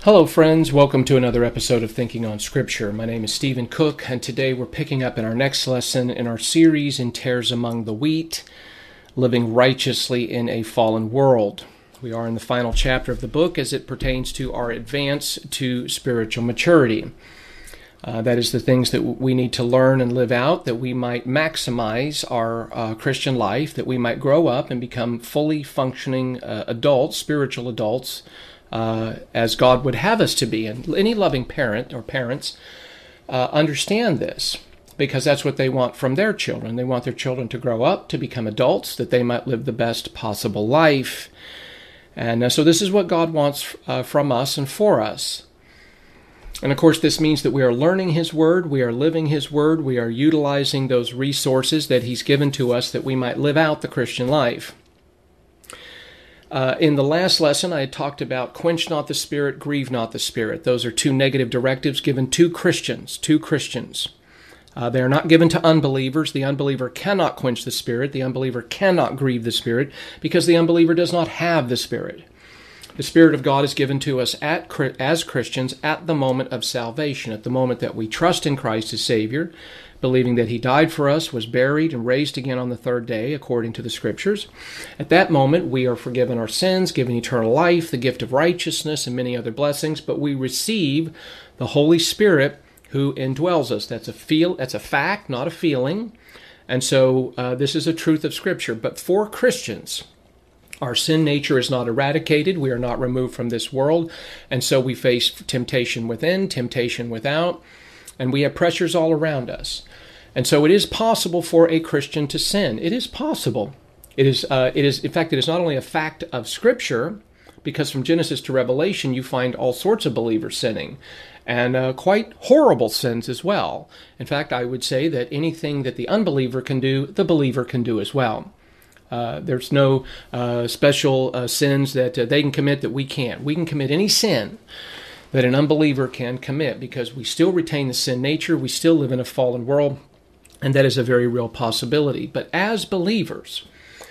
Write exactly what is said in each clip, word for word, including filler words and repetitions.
Hello friends, welcome to another episode of Thinking on Scripture. My name is Stephen Cook, and today we're picking up in our next lesson in our series in Tares Among the Wheat, Living Righteously in a Fallen World. We are in the final chapter of the book as it pertains to our advance to spiritual maturity. Uh, that is the things that we need to learn and live out, that we might maximize our uh, Christian life, that we might grow up and become fully functioning uh, adults, spiritual adults, Uh, as God would have us to be. And any loving parent or parents uh, understand this because that's what they want from their children. They want their children to grow up, to become adults, that they might live the best possible life. And uh, so this is what God wants uh, from us and for us. And of course, this means that we are learning His Word, we are living His Word, we are utilizing those resources that He's given to us that we might live out the Christian life. Uh, in the last lesson, I had talked about quench not the Spirit, grieve not the Spirit. Those are two negative directives given to Christians, to Christians. Uh, they are not given to unbelievers. The unbeliever cannot quench the Spirit. The unbeliever cannot grieve the Spirit because the unbeliever does not have the Spirit. The Spirit of God is given to us at, as Christians at the moment of salvation, at the moment that we trust in Christ as Savior, believing that He died for us, was buried, and raised again on the third day, according to the Scriptures. At that moment, we are forgiven our sins, given eternal life, the gift of righteousness, and many other blessings, but we receive the Holy Spirit who indwells us. That's a feel. That's a fact, not a feeling. And so uh, this is a truth of Scripture. But for Christians, our sin nature is not eradicated. We are not removed from this world. And so we face temptation within, temptation without, and we have pressures all around us. And so it is possible for a Christian to sin. It is possible. It is, uh, it is, in fact, it is not only a fact of Scripture, because from Genesis to Revelation, you find all sorts of believers sinning, and uh, quite horrible sins as well. In fact, I would say that anything that the unbeliever can do, the believer can do as well. Uh, there's no uh, special uh, sins that uh, they can commit that we can't. We can commit any sin that an unbeliever can commit because we still retain the sin nature, we still live in a fallen world, and that is a very real possibility. But as believers,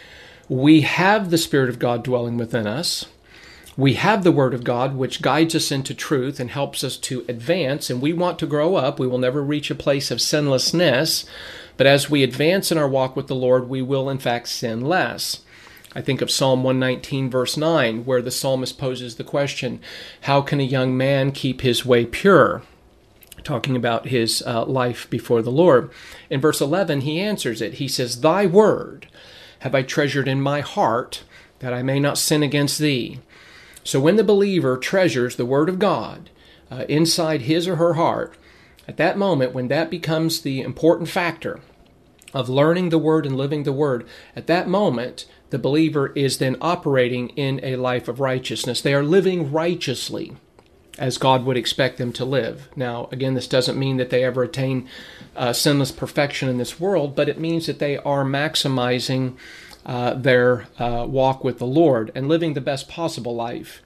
we have the Spirit of God dwelling within us. We have the Word of God, which guides us into truth and helps us to advance, and we want to grow up. We will never reach a place of sinlessness, but as we advance in our walk with the Lord, we will in fact sin less. I think of Psalm one nineteen, verse nine, where the psalmist poses the question, how can a young man keep his way pure? Talking about his uh, life before the Lord. In verse eleven, he answers it. He says, Thy word have I treasured in my heart, that I may not sin against thee. So when the believer treasures the word of God uh, inside his or her heart, at that moment, when that becomes the important factor of learning the word and living the word, at that moment, the believer is then operating in a life of righteousness. They are living righteously as God would expect them to live. Now, again, this doesn't mean that they ever attain uh, sinless perfection in this world, but it means that they are maximizing uh, their uh, walk with the Lord and living the best possible life.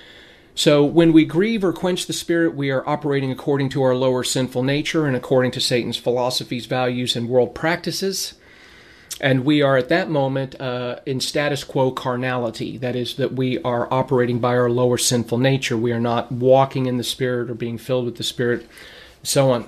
So when we grieve or quench the Spirit, we are operating according to our lower sinful nature and according to Satan's philosophies, values, and world practices. And we are at that moment uh, in status quo carnality. That is, that we are operating by our lower sinful nature. We are not walking in the Spirit or being filled with the Spirit, and so on.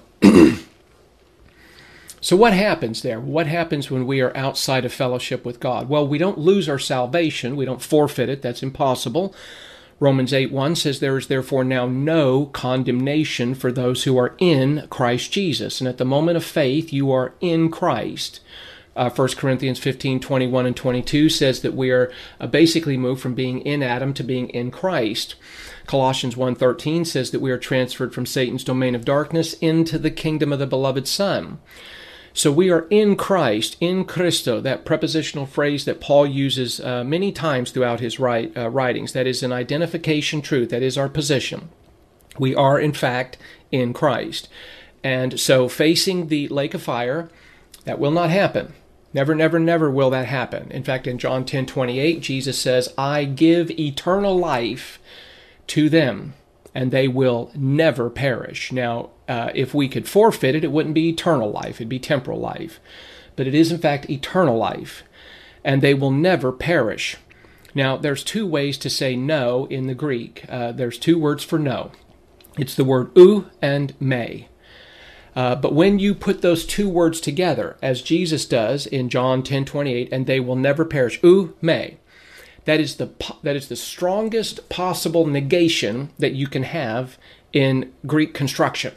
So what happens there? What happens when we are outside of fellowship with God? Well, we don't lose our salvation. We don't forfeit it. That's impossible. Romans eight one says, There is therefore now no condemnation for those who are in Christ Jesus. And at the moment of faith, you are in Christ. Uh, First Corinthians fifteen, twenty-one and twenty-two says that we are uh, basically moved from being in Adam to being in Christ. Colossians one thirteen says that we are transferred from Satan's domain of darkness into the kingdom of the beloved Son. So we are in Christ, in Christo, that prepositional phrase that Paul uses uh, many times throughout his write, uh, writings. That is an identification truth. That is our position. We are, in fact, in Christ. And so facing the lake of fire, that will not happen. Never, never, never will that happen. In fact, in John ten twenty-eight, Jesus says, I give eternal life to them, and they will never perish. Now, uh, if we could forfeit it, it wouldn't be eternal life. It'd be temporal life. But it is, in fact, eternal life, and they will never perish. Now, there's two ways to say no in the Greek. Uh, there's two words for no. It's the word ou and me. Uh, but when you put those two words together, as Jesus does in John ten twenty-eight, and they will never perish, ou me, that is the that is the strongest possible negation that you can have in Greek construction.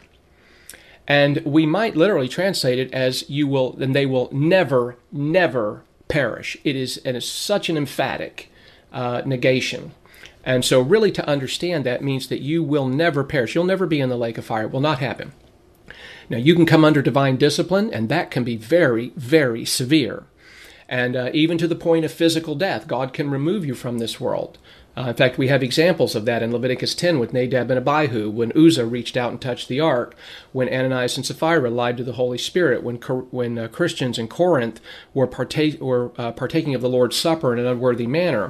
And we might literally translate it as you will, and they will never, never perish. It is, and it's such an emphatic uh, negation. And so really to understand that means that you will never perish. You'll never be in the lake of fire. It will not happen. Now, you can come under divine discipline, and that can be very, very severe. And uh, even to the point of physical death, God can remove you from this world. Uh, in fact, we have examples of that in Leviticus ten with Nadab and Abihu, when Uzzah reached out and touched the ark, when Ananias and Sapphira lied to the Holy Spirit, when when uh, Christians in Corinth were, partake, were uh, partaking of the Lord's Supper in an unworthy manner.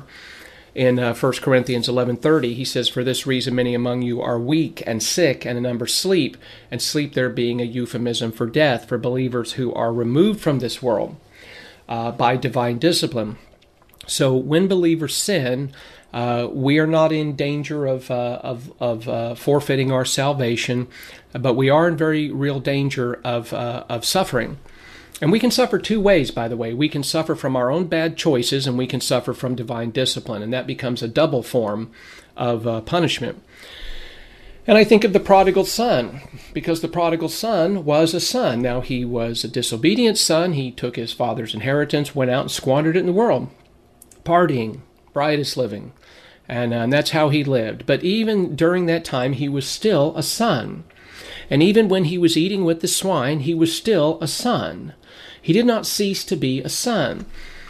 In uh, First Corinthians eleven thirty, he says, "For this reason many among you are weak and sick, and a number sleep," and sleep there being a euphemism for death, for believers who are removed from this world uh, by divine discipline. So when believers sin, uh, we are not in danger of uh, of, of uh, forfeiting our salvation, but we are in very real danger of uh, of suffering. And we can suffer two ways, by the way. We can suffer from our own bad choices, and we can suffer from divine discipline, and that becomes a double form of uh, punishment. And I think of the prodigal son, because the prodigal son was a son. Now, he was a disobedient son. He took his father's inheritance, went out and squandered it in the world, partying, riotous living, and, uh, and that's how he lived. But even during that time, he was still a son. And even when he was eating with the swine, he was still a son. He did not cease to be a son.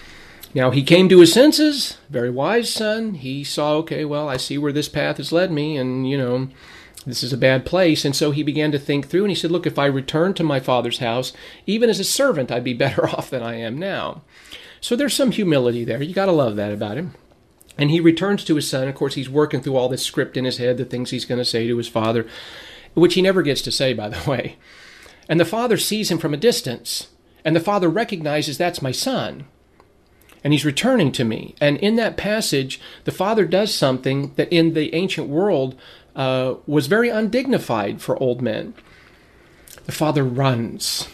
Now, he came to his senses, very wise son. He saw, okay, well, I see where this path has led me, and, you know, this is a bad place. And so he began to think through, and he said, look, if I return to my father's house, even as a servant, I'd be better off than I am now. So there's some humility there. You got to love that about him. And he returns to his son. Of course, he's working through all this script in his head, the things he's going to say to his father, which he never gets to say, by the way. And the father sees him from a distance, and the father recognizes, that's my son, and he's returning to me. And in that passage, the father does something that in the ancient world uh, was very undignified for old men. The father runs.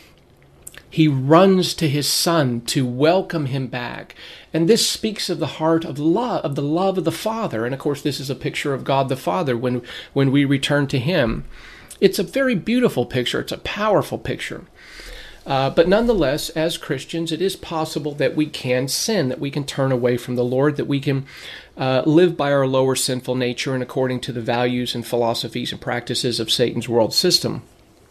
He runs to his son to welcome him back. And this speaks of the heart of love, of the love of the Father. And of course, this is a picture of God the Father when, when we return to him. It's a very beautiful picture. It's a powerful picture. Uh, but nonetheless, as Christians, it is possible that we can sin, that we can turn away from the Lord, that we can uh, live by our lower sinful nature and according to the values and philosophies and practices of Satan's world system.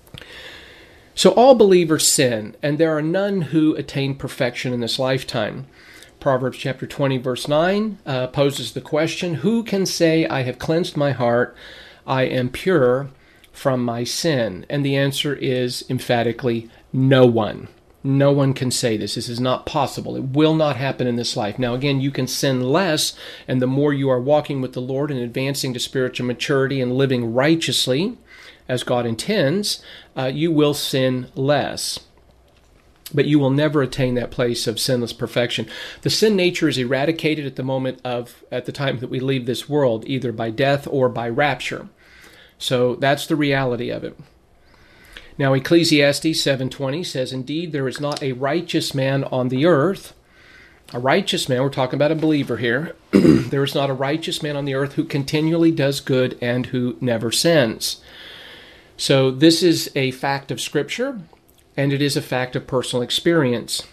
So all believers sin, and there are none who attain perfection in this lifetime. Proverbs chapter twenty, verse nine uh, poses the question, who can say, I have cleansed my heart, I am pure from my sin? And the answer is emphatically no one. No one can say this. This is not possible. It will not happen in this life. Now, again, you can sin less, and the more you are walking with the Lord and advancing to spiritual maturity and living righteously, as God intends, uh, you will sin less. But you will never attain that place of sinless perfection. The sin nature is eradicated at the moment of, at the time that we leave this world, either by death or by rapture. So that's the reality of it. Now, Ecclesiastes seven twenty says, indeed, there is not a righteous man on the earth. A righteous man, we're talking about a believer here. There is not a righteous man on the earth who continually does good and who never sins. So this is a fact of Scripture, and it is a fact of personal experience.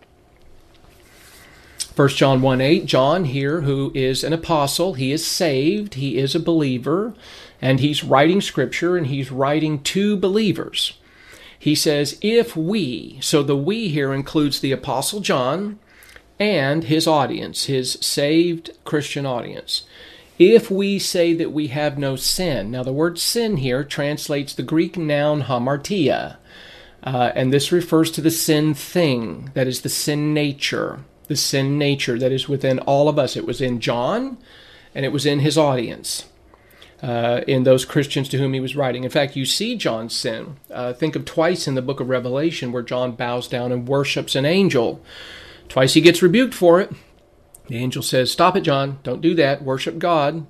First John one eight, John here, who is an apostle, he is saved, he is a believer, and he's writing Scripture, and he's writing to believers. He says, if we, so the we here includes the Apostle John and his audience, his saved Christian audience. If we say that we have no sin. Now the word sin here translates the Greek noun hamartia, uh, and this refers to the sin thing, that is the sin nature, the sin nature that is within all of us. It was in John, and it was in his audience, uh, in those Christians to whom he was writing. In fact, you see John's sin. Uh, think of twice in the book of Revelation where John bows down and worships an angel. Twice he gets rebuked for it. The angel says, "Stop it, John. Don't do that. Worship God."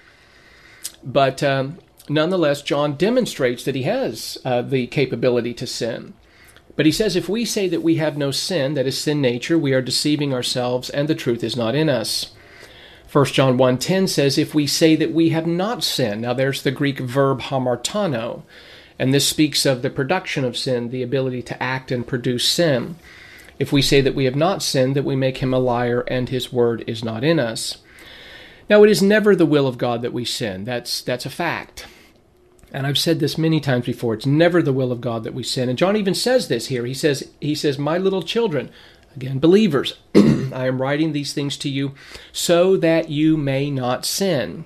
But um, nonetheless, John demonstrates that he has uh, the capability to sin. But he says, if we say that we have no sin, that is sin nature, we are deceiving ourselves, and the truth is not in us. First John one ten says, if we say that we have not sinned. Now there's the Greek verb hamartano, and this speaks of the production of sin, the ability to act and produce sin. If we say that we have not sinned, that we make him a liar, and his word is not in us. Now it is never the will of God that we sin. That's, that's a fact. And I've said this many times before. It's never the will of God that we sin. And John even says this here. He says, he says, my little children, again, believers, I am writing these things to you so that you may not sin.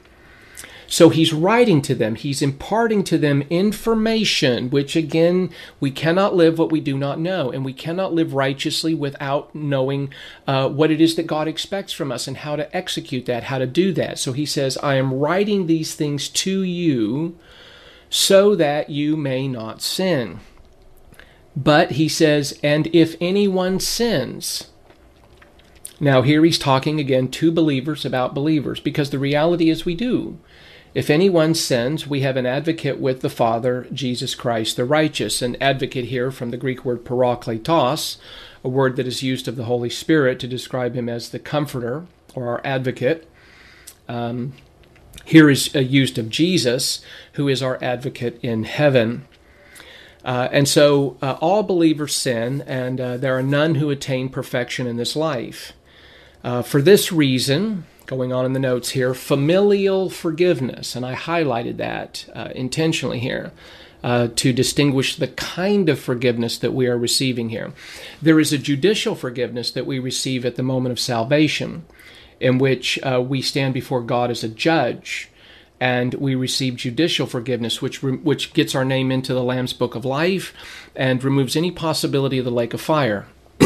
So he's writing to them. He's imparting to them information, which again, we cannot live what we do not know. And we cannot live righteously without knowing uh, what it is that God expects from us and how to execute that, how to do that. So he says, I am writing these things to you so that you may not sin. But he says, and if anyone sins. Now here he's talking again to believers about believers, because the reality is we do. If anyone sins, we have an advocate with the Father, Jesus Christ the righteous. An advocate here from the Greek word parakletos, a word that is used of the Holy Spirit to describe him as the comforter or our advocate. Um, here is uh, used of Jesus, who is our advocate in heaven. Uh, and so uh, all believers sin, and uh, there are none who attain perfection in this life. Uh, for this reason, going on in the notes here, familial forgiveness, and I highlighted that uh, intentionally here uh, to distinguish the kind of forgiveness that we are receiving here. There is a judicial forgiveness that we receive at the moment of salvation, in which uh, we stand before God as a judge, and we receive judicial forgiveness, which re- which gets our name into the Lamb's Book of Life and removes any possibility of the lake of fire.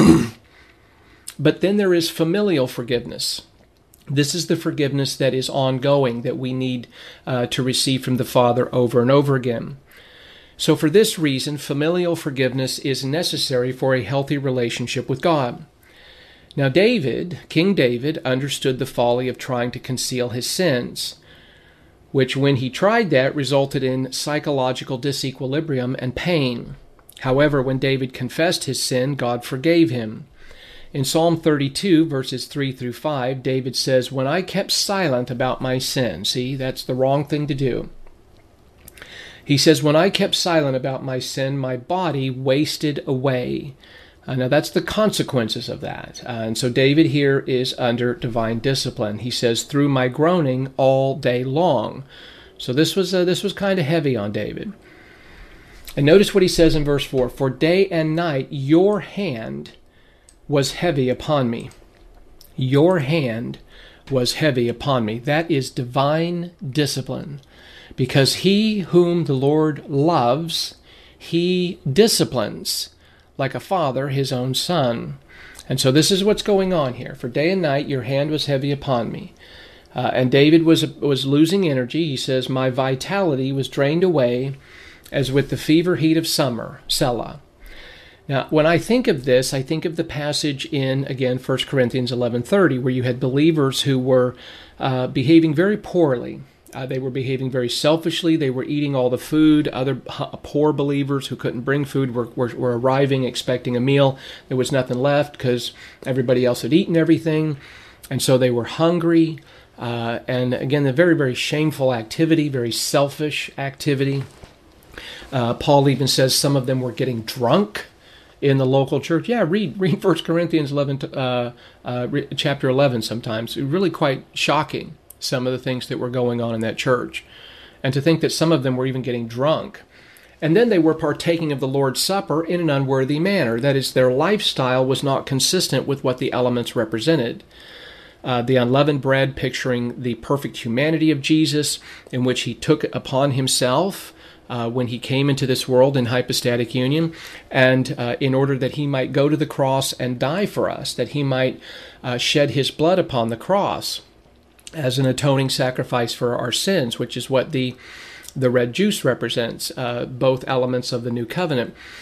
But then there is familial forgiveness. This is the forgiveness that is ongoing, that we need uh, to receive from the Father over and over again. So for this reason, familial forgiveness is necessary for a healthy relationship with God. Now David, King David, understood the folly of trying to conceal his sins, which when he tried that resulted in psychological disequilibrium and pain. However, when David confessed his sin, God forgave him. In Psalm thirty-two, verses three through five, David says, when I kept silent about my sin, see, that's the wrong thing to do. He says, when I kept silent about my sin, my body wasted away. Uh, now, that's the consequences of that. Uh, and so David here is under divine discipline. He says, through my groaning all day long. So this was, uh, this was kind of heavy on David. And notice what he says in verse four, for day and night your hand was heavy upon me. Your hand was heavy upon me. That is divine discipline. Because he whom the Lord loves, he disciplines, like a father his own son. And so this is what's going on here. For day and night your hand was heavy upon me. Uh, and David was was losing energy. He says, my vitality was drained away as with the fever heat of summer. Selah. Now, when I think of this, I think of the passage in, again, First Corinthians eleven thirty, where you had believers who were uh, behaving very poorly. Uh, they were behaving very selfishly. They were eating all the food. Other poor believers who couldn't bring food were, were, were arriving expecting a meal. There was nothing left because everybody else had eaten everything. And so they were hungry. Uh, and again, a very, very shameful activity, very selfish activity. Uh, Paul even says some of them were getting drunk in the local church. Yeah, read read First Corinthians eleven, uh, uh, chapter eleven sometimes. It's really quite shocking, some of the things that were going on in that church. And to think that some of them were even getting drunk. And then they were partaking of the Lord's Supper in an unworthy manner. That is, their lifestyle was not consistent with what the elements represented. Uh, the unleavened bread picturing the perfect humanity of Jesus, in which he took upon himself Uh, when he came into this world in hypostatic union, and uh, in order that he might go to the cross and die for us, that he might uh, shed his blood upon the cross as an atoning sacrifice for our sins, which is what the the red juice represents, uh, both elements of the new covenant.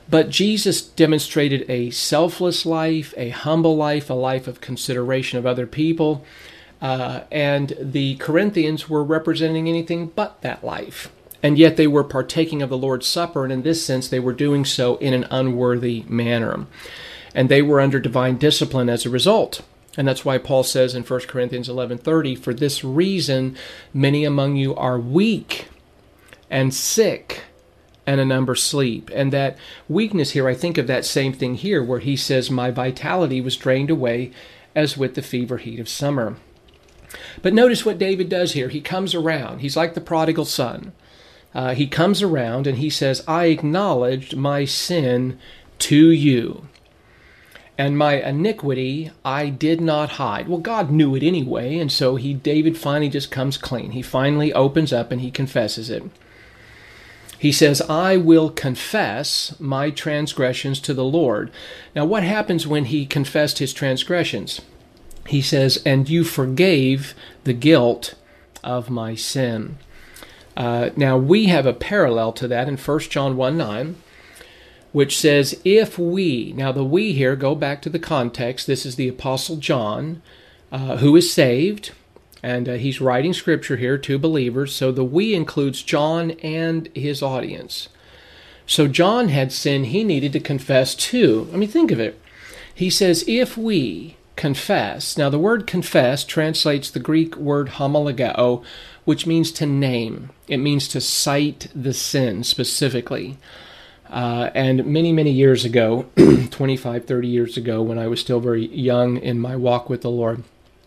But Jesus demonstrated a selfless life, a humble life, a life of consideration of other people. Uh, and the Corinthians were representing anything but that life. And yet they were partaking of the Lord's Supper, and in this sense they were doing so in an unworthy manner. And they were under divine discipline as a result. And that's why Paul says in First Corinthians eleven thirty, "For this reason many among you are weak and sick, and a number sleep." And that weakness here, I think of that same thing here, where he says, "My vitality was drained away as with the fever heat of summer." But notice what David does here. He comes around. He's like the prodigal son. Uh, he comes around and he says, "I acknowledged my sin to you, and my iniquity I did not hide." Well, God knew it anyway, and so he, David finally just comes clean. He finally opens up and he confesses it. He says, "I will confess my transgressions to the Lord." Now, what happens when he confessed his transgressions? He says, "And you forgave the guilt of my sin." Uh, now, we have a parallel to that in First John one nine, which says, "If we," now the "we" here, go back to the context, this is the Apostle John, uh, who is saved, and uh, he's writing Scripture here to believers, so the "we" includes John and his audience. So John had sin he needed to confess too. I mean, think of it. He says, "If we confess." Now, the word confess translates the Greek word homologeo, which means to name. It means to cite the sin specifically. Uh, and many, many years ago, twenty-five, thirty years ago, when I was still very young in my walk with the Lord,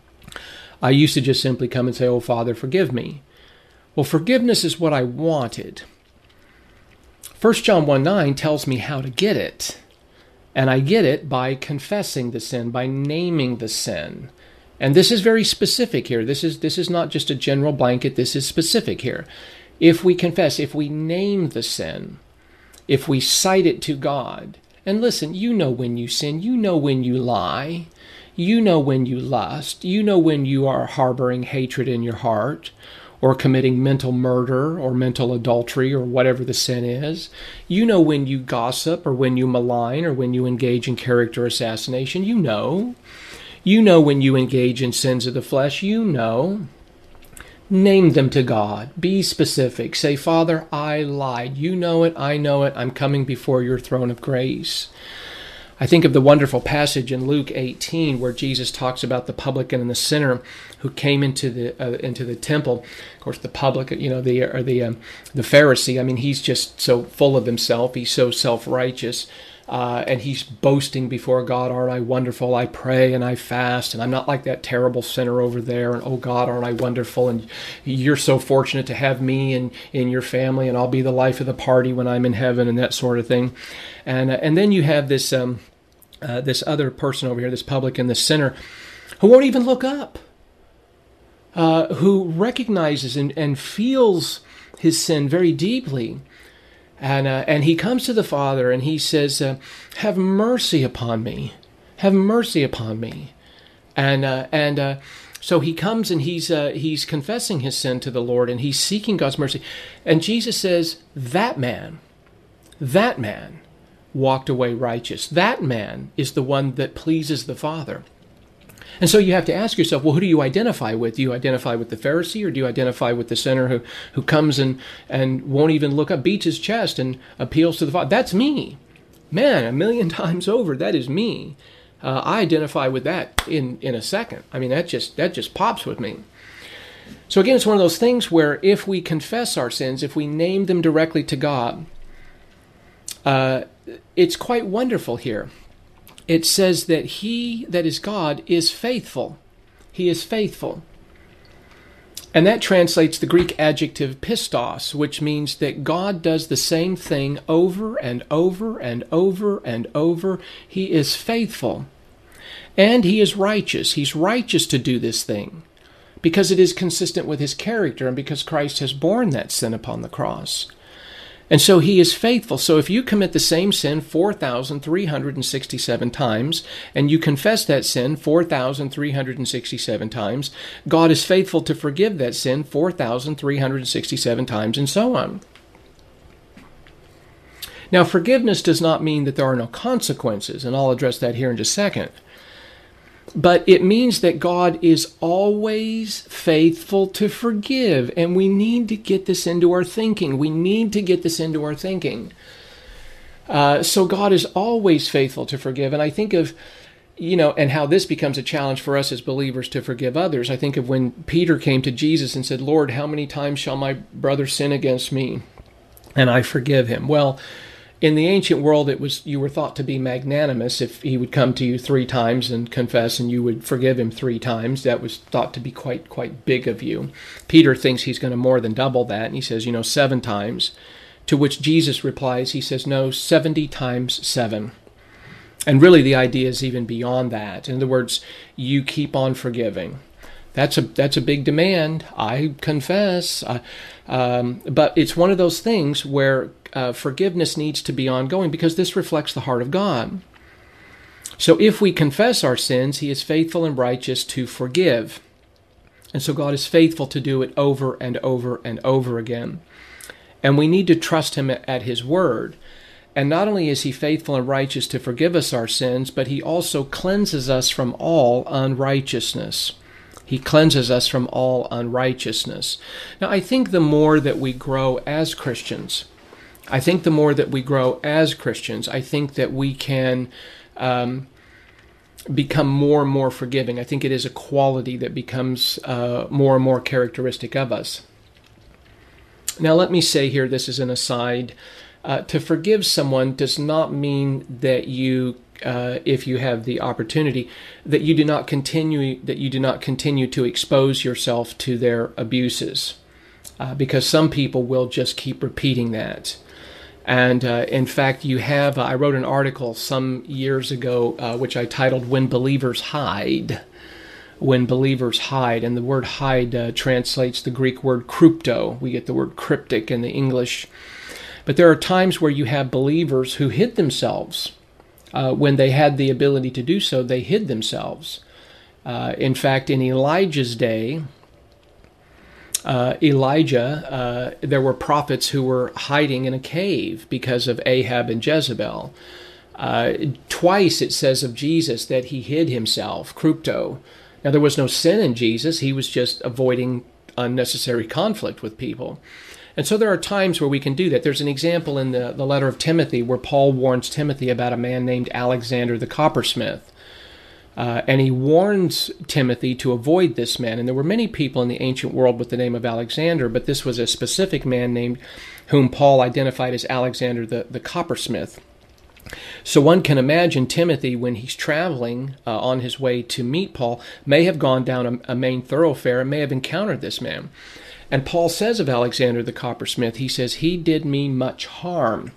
I used to just simply come and say, "Oh, Father, forgive me." Well, forgiveness is what I wanted. First John one nine tells me how to get it. And I get it by confessing the sin, by naming the sin. And this is very specific here. This is this is not just a general blanket. This is specific here. If we confess, if we name the sin, if we cite it to God, and listen, you know when you sin, you know when you lie, you know when you lust, you know when you are harboring hatred in your heart, or committing mental murder or mental adultery or whatever the sin is. You know when you gossip or when you malign or when you engage in character assassination. You know. You know when you engage in sins of the flesh. You know. Name them to God. Be specific. Say, "Father, I lied. You know it. I know it. I'm coming before your throne of grace." I think of the wonderful passage in Luke eighteen where Jesus talks about the publican and the sinner who came into the uh, into the temple. Of course, the publican, you know, the or the um, the Pharisee. I mean, he's just so full of himself. He's so self-righteous, uh, and he's boasting before God. "Aren't I wonderful? I pray and I fast, and I'm not like that terrible sinner over there. And oh God, aren't I wonderful? And you're so fortunate to have me in in your family, and I'll be the life of the party when I'm in heaven," and that sort of thing. And uh, and then you have this. Um, Uh, this other person over here, this publican, this sinner, who won't even look up, uh, who recognizes and, and feels his sin very deeply. And uh, and he comes to the Father and he says, uh, "Have mercy upon me. Have mercy upon me." And uh, and uh, so he comes and he's uh, he's confessing his sin to the Lord and he's seeking God's mercy. And Jesus says, "That man, that man walked away righteous. That man is the one that pleases the Father." And so you have to ask yourself, well, who do you identify with? Do you identify with the Pharisee, or do you identify with the sinner who, who comes and, and won't even look up, beats his chest and appeals to the Father? That's me. Man, a million times over, that is me. Uh, I identify with that in, in a second. I mean, that just that just pops with me. So again, it's one of those things where if we confess our sins, if we name them directly to God, uh, it's quite wonderful here. It says that he that is God is faithful. He is faithful. And that translates the Greek adjective pistos, which means that God does the same thing over and over and over and over. He is faithful. And he is righteous. He's righteous to do this thing because it is consistent with his character and because Christ has borne that sin upon the cross. And so he is faithful. So if you commit the same sin four thousand three hundred sixty-seven times, and you confess that sin four thousand three hundred sixty-seven times, God is faithful to forgive that sin four thousand three hundred sixty-seven times, and so on. Now, forgiveness does not mean that there are no consequences, and I'll address that here in just a second. But it means that God is always faithful to forgive, and we need to get this into our thinking. We need to get this into our thinking. Uh, so God is always faithful to forgive, and I think of, you know, and how this becomes a challenge for us as believers to forgive others. I think of when Peter came to Jesus and said, "Lord, how many times shall my brother sin against me, and I forgive him?" Well, in the ancient world, it was you were thought to be magnanimous if he would come to you three times and confess, and you would forgive him three times. That was thought to be quite quite big of you. Peter thinks he's going to more than double that, and he says, you know, seven times. To which Jesus replies, he says, no, seventy times seven. And really, the idea is even beyond that. In other words, you keep on forgiving. That's a that's a big demand. I confess, uh, um, but it's one of those things where Uh, forgiveness needs to be ongoing because this reflects the heart of God. So if we confess our sins, He is faithful and righteous to forgive. And so God is faithful to do it over and over and over again. And we need to trust Him at His word. And not only is He faithful and righteous to forgive us our sins, but He also cleanses us from all unrighteousness. He cleanses us from all unrighteousness. Now, I think the more that we grow as Christians, I think the more that we grow as Christians, I think that we can um, become more and more forgiving. I think it is a quality that becomes uh, more and more characteristic of us. Now, let me say here, this is an aside. Uh, to forgive someone does not mean that you, uh, if you have the opportunity, that you do not continue that you do not continue to expose yourself to their abuses, uh, because some people will just keep repeating that. And uh, in fact, you have, uh, I wrote an article some years ago, uh, which I titled, When Believers Hide. When Believers Hide. And the word hide uh, translates the Greek word krypto. We get the word cryptic in the English. But there are times where you have believers who hid themselves. Uh, when they had the ability to do so, they hid themselves. Uh, in fact, in Elijah's day, Uh, Elijah, uh, there were prophets who were hiding in a cave because of Ahab and Jezebel. Uh, twice it says of Jesus that he hid himself, krypto. Now, there was no sin in Jesus. He was just avoiding unnecessary conflict with people. And so there are times where we can do that. There's an example in the, the letter of Timothy where Paul warns Timothy about a man named Alexander the coppersmith. Uh, and he warns Timothy to avoid this man. And there were many people in the ancient world with the name of Alexander, but this was a specific man named whom Paul identified as Alexander the, the coppersmith. So one can imagine Timothy, when he's traveling uh, on his way to meet Paul, may have gone down a, a main thoroughfare and may have encountered this man. And Paul says of Alexander the coppersmith, he says, he did me much harm.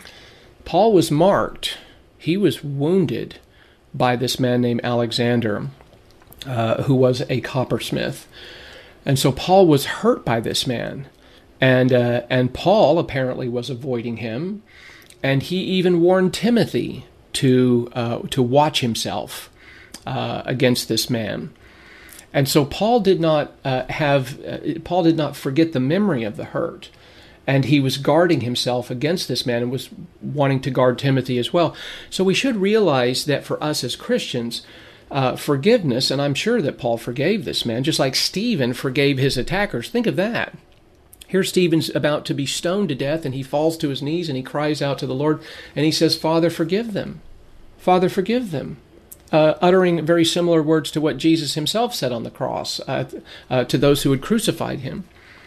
Paul was marked. He was wounded by this man named Alexander, uh, who was a coppersmith. And so Paul was hurt by this man. And uh, and Paul apparently was avoiding him. And he even warned Timothy to uh, to watch himself uh, against this man. And so Paul did not uh, have, uh, Paul did not forget the memory of the hurt. And he was guarding himself against this man and was wanting to guard Timothy as well. So we should realize that for us as Christians, uh, forgiveness, and I'm sure that Paul forgave this man, just like Stephen forgave his attackers. Think of that. Here Stephen's about to be stoned to death, and he falls to his knees and he cries out to the Lord, and he says, Father, forgive them. Father, forgive them. Uh, uttering very similar words to what Jesus himself said on the cross uh, uh, to those who had crucified him.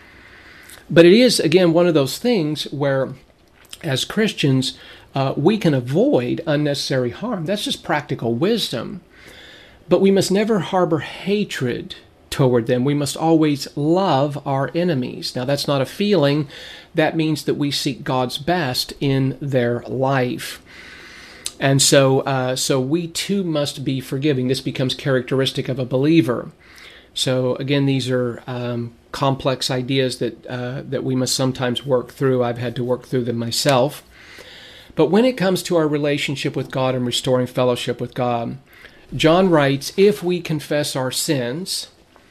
But it is, again, one of those things where, as Christians, uh, we can avoid unnecessary harm. That's just practical wisdom. But we must never harbor hatred toward them. We must always love our enemies. Now, that's not a feeling. That means that we seek God's best in their life. And so, uh, so we too must be forgiving. This becomes characteristic of a believer. So, again, these are um, complex ideas that uh, that we must sometimes work through. I've had to work through them myself. But when it comes to our relationship with God and restoring fellowship with God, John writes, if we confess our sins,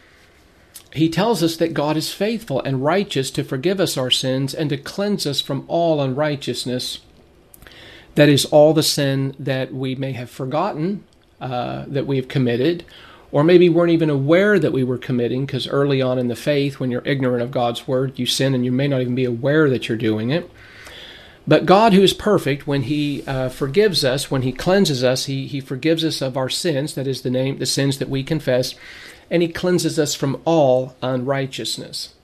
he tells us that God is faithful and righteous to forgive us our sins and to cleanse us from all unrighteousness. That is all the sin that we may have forgotten uh, that we have committed, or maybe weren't even aware that we were committing, because early on in the faith, when you're ignorant of God's word, you sin and you may not even be aware that you're doing it. But God, who is perfect, when He uh, forgives us, when He cleanses us, He He forgives us of our sins, that is the name, the sins that we confess, and He cleanses us from all unrighteousness.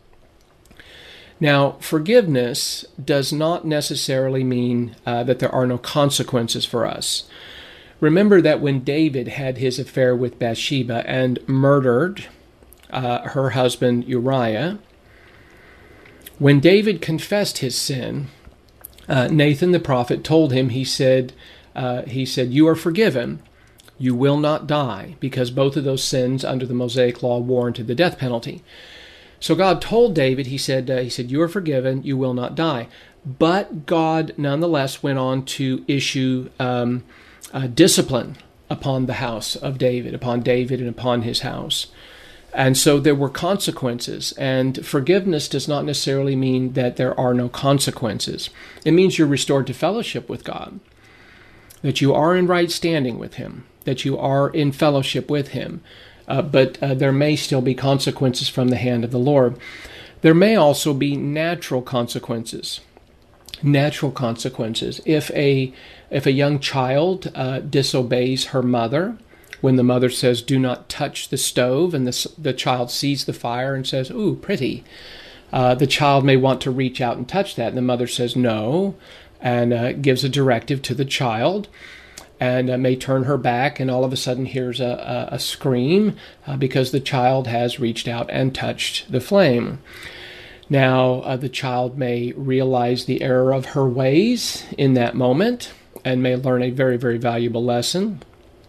Now, forgiveness does not necessarily mean uh, that there are no consequences for us. Remember that when David had his affair with Bathsheba and murdered uh, her husband Uriah, when David confessed his sin, uh, Nathan the prophet told him, he said, uh, he said, "You are forgiven. You will not die," because both of those sins under the Mosaic law warranted the death penalty. So God told David, he said, uh, he said, "You are forgiven, you will not die." But God nonetheless went on to issue um, uh, discipline upon the house of David, upon David and upon his house. And so there were consequences, and forgiveness does not necessarily mean that there are no consequences. It means you're restored to fellowship with God, that you are in right standing with Him, that you are in fellowship with Him. Uh, but uh, there may still be consequences from the hand of the Lord. There may also be natural consequences. Natural consequences. If a if a young child uh, disobeys her mother, when the mother says, "Do not touch the stove," and the the child sees the fire and says, "Ooh, pretty," uh, the child may want to reach out and touch that, and the mother says no, and uh, gives a directive to the child, and uh, may turn her back, and all of a sudden hears a, a, a scream uh, because the child has reached out and touched the flame. Now, uh, the child may realize the error of her ways in that moment and may learn a very, very valuable lesson.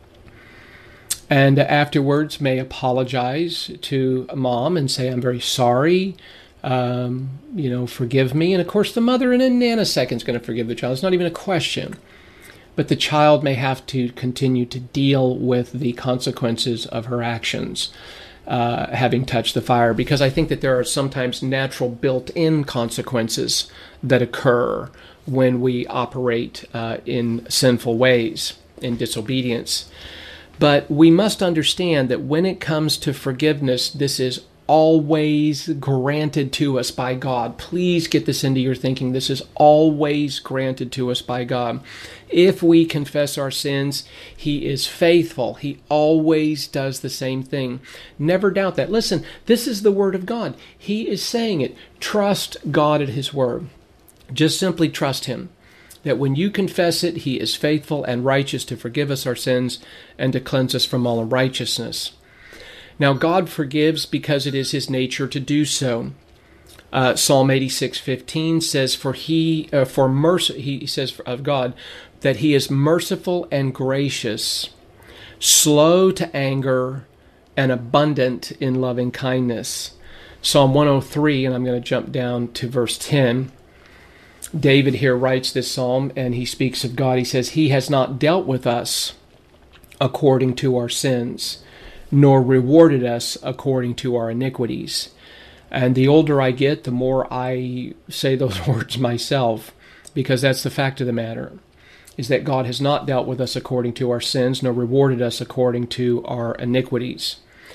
And afterwards may apologize to mom and say, "I'm very sorry, um, you know, forgive me." And of course, the mother in a nanosecond is going to forgive the child. It's not even a question. But the child may have to continue to deal with the consequences of her actions, uh, having touched the fire, because I think that there are sometimes natural built-in consequences that occur when we operate uh, in sinful ways, in disobedience. But we must understand that when it comes to forgiveness, this is always granted to us by God. Please get this into your thinking. This is always granted to us by God. If we confess our sins, He is faithful. He always does the same thing. Never doubt that. Listen, this is the Word of God. He is saying it. Trust God at His Word. Just simply trust Him. That when you confess it, He is faithful and righteous to forgive us our sins and to cleanse us from all unrighteousness. Now, God forgives because it is His nature to do so. Uh, Psalm eighty-six fifteen says, "For He, uh, for mercy," He says of God, that He is merciful and gracious, slow to anger, and abundant in loving kindness. Psalm one oh three, and I'm going to jump down to verse ten. David here writes this psalm, and he speaks of God. He says, "He has not dealt with us according to our sins, nor rewarded us according to our iniquities." And the older I get, the more I say those words myself, because that's the fact of the matter, is that God has not dealt with us according to our sins, nor rewarded us according to our iniquities.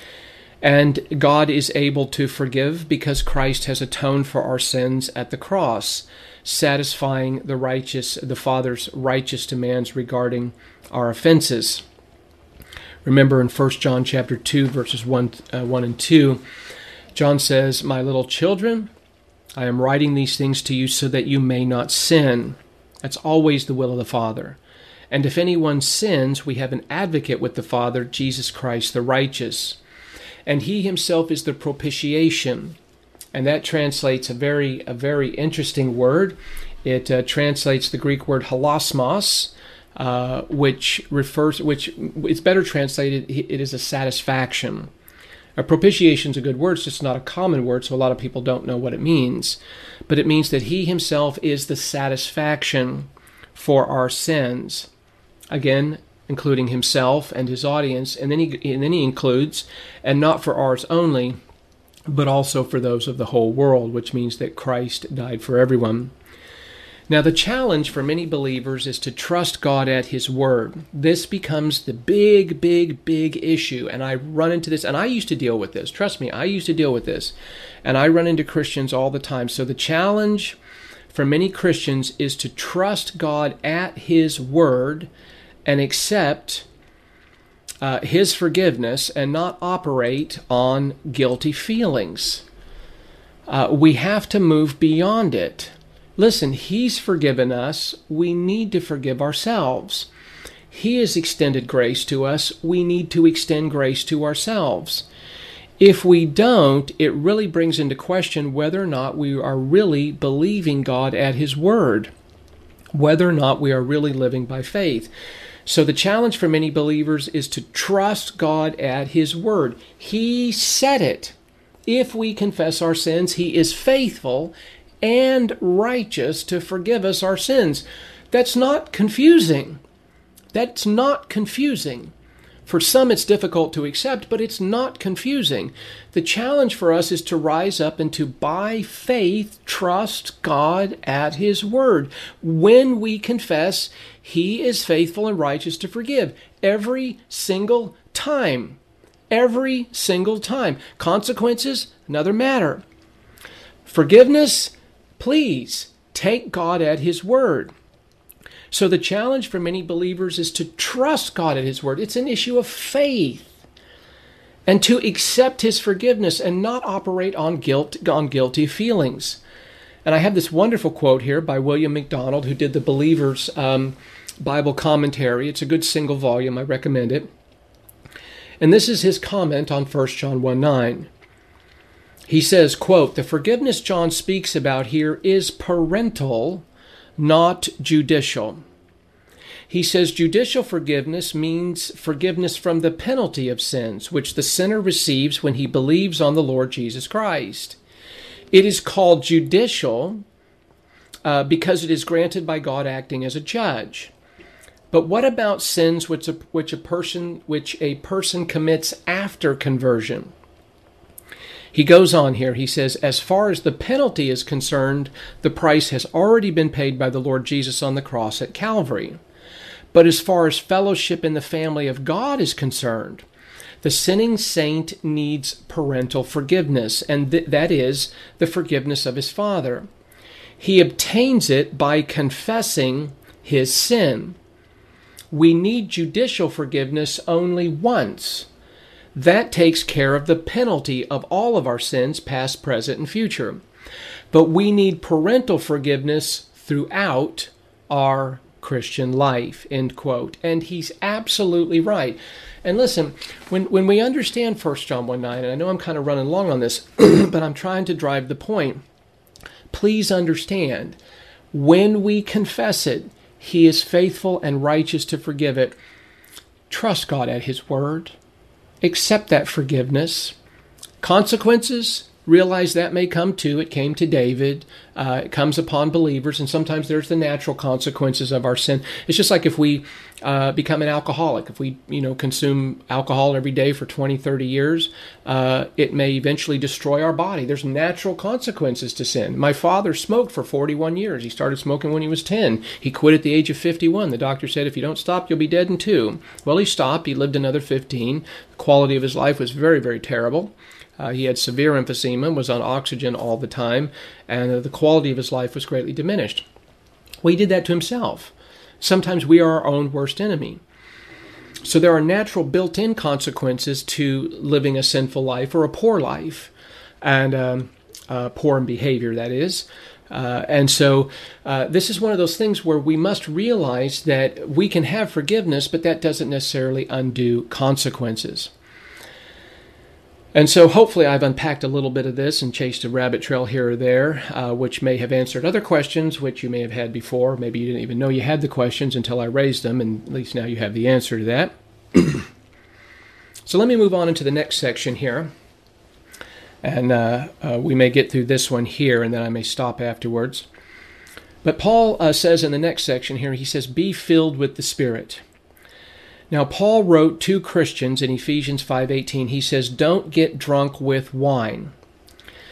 And God is able to forgive because Christ has atoned for our sins at the cross, satisfying the righteous, the Father's righteous demands regarding our offenses. Remember in First John chapter two, verses one, uh, one and two, John says, "My little children, I am writing these things to you so that you may not sin." That's always the will of the Father. "And if anyone sins, we have an advocate with the Father, Jesus Christ the righteous. And He Himself is the propitiation." And that translates a very, a very interesting word. It uh, translates the Greek word hilasmos, Uh, which refers, which it's better translated, it is a satisfaction. A propitiation is a good word, it's just not a common word, so a lot of people don't know what it means. But it means that He Himself is the satisfaction for our sins. Again, including Himself and His audience, and then He, and then he includes, and not for ours only, but also for those of the whole world, which means that Christ died for everyone. Now, the challenge for many believers is to trust God at His Word. This becomes the big, big, big issue. And I run into this, and I used to deal with this. Trust me, I used to deal with this. And I run into Christians all the time. So the challenge for many Christians is to trust God at His Word and accept uh, His forgiveness and not operate on guilty feelings. Uh, we have to move beyond it. Listen, He's forgiven us. We need to forgive ourselves. He has extended grace to us. We need to extend grace to ourselves. If we don't, it really brings into question whether or not we are really believing God at His Word, whether or not we are really living by faith. So the challenge for many believers is to trust God at His Word. He said it. If we confess our sins, He is faithful and righteous to forgive us our sins. That's not confusing. That's not confusing. For some it's difficult to accept, but it's not confusing. The challenge for us is to rise up and to, by faith, trust God at His Word. When we confess, He is faithful and righteous to forgive every single time. Every single time. Consequences, another matter. Forgiveness, please take God at His Word. So the challenge for many believers is to trust God at His Word. It's an issue of faith. And to accept His forgiveness and not operate on guilt, on guilty feelings. And I have this wonderful quote here by William MacDonald, who did the Believer's um, Bible commentary. It's a good single volume. I recommend it. And this is his comment on First John one nine. He says, quote, "The forgiveness John speaks about here is parental, not judicial." He says judicial forgiveness means forgiveness from the penalty of sins, which the sinner receives when he believes on the Lord Jesus Christ. It is called judicial uh, because it is granted by God acting as a judge. But what about sins which a, which a person which a person commits after conversion? He goes on here, he says, as far as the penalty is concerned, the price has already been paid by the Lord Jesus on the cross at Calvary. But as far as fellowship in the family of God is concerned, the sinning saint needs parental forgiveness, and th- that is the forgiveness of his father. He obtains it by confessing his sin. We need judicial forgiveness only once. That takes care of the penalty of all of our sins, past, present, and future. But we need parental forgiveness throughout our Christian life, end quote. And he's absolutely right. And listen, when, when we understand First John one nine, and I know I'm kind of running long on this, but I'm trying to drive the point. Please understand, when we confess it, He is faithful and righteous to forgive it. Trust God at His Word. Accept that forgiveness. Consequences, realize that may come too. It came to David. Uh, it comes upon believers, and sometimes there's the natural consequences of our sin. It's just like if we uh, become an alcoholic. If we, you know, consume alcohol every day for twenty, thirty years, uh, it may eventually destroy our body. There's natural consequences to sin. My father smoked for forty-one years. He started smoking when he was ten. He quit at the age of fifty-one. The doctor said, if you don't stop, you'll be dead in two. Well, he stopped. He lived another fifteen. The quality of his life was very, very terrible. Uh, he had severe emphysema, was on oxygen all the time, and uh, the quality of his life was greatly diminished. Well, he did that to himself. Sometimes we are our own worst enemy. So there are natural built-in consequences to living a sinful life or a poor life, and um, uh, poor in behavior, that is. Uh, and so uh, this is one of those things where we must realize that we can have forgiveness, but that doesn't necessarily undo consequences. And so hopefully I've unpacked a little bit of this and chased a rabbit trail here or there, uh, which may have answered other questions which you may have had before. Maybe you didn't even know you had the questions until I raised them, and at least now you have the answer to that. So let me move on into the next section here. And uh, uh, we may get through this one here, and then I may stop afterwards. But Paul uh, says in the next section here, he says, be filled with the Spirit. Now, Paul wrote to Christians in Ephesians five eighteen. He says, don't get drunk with wine.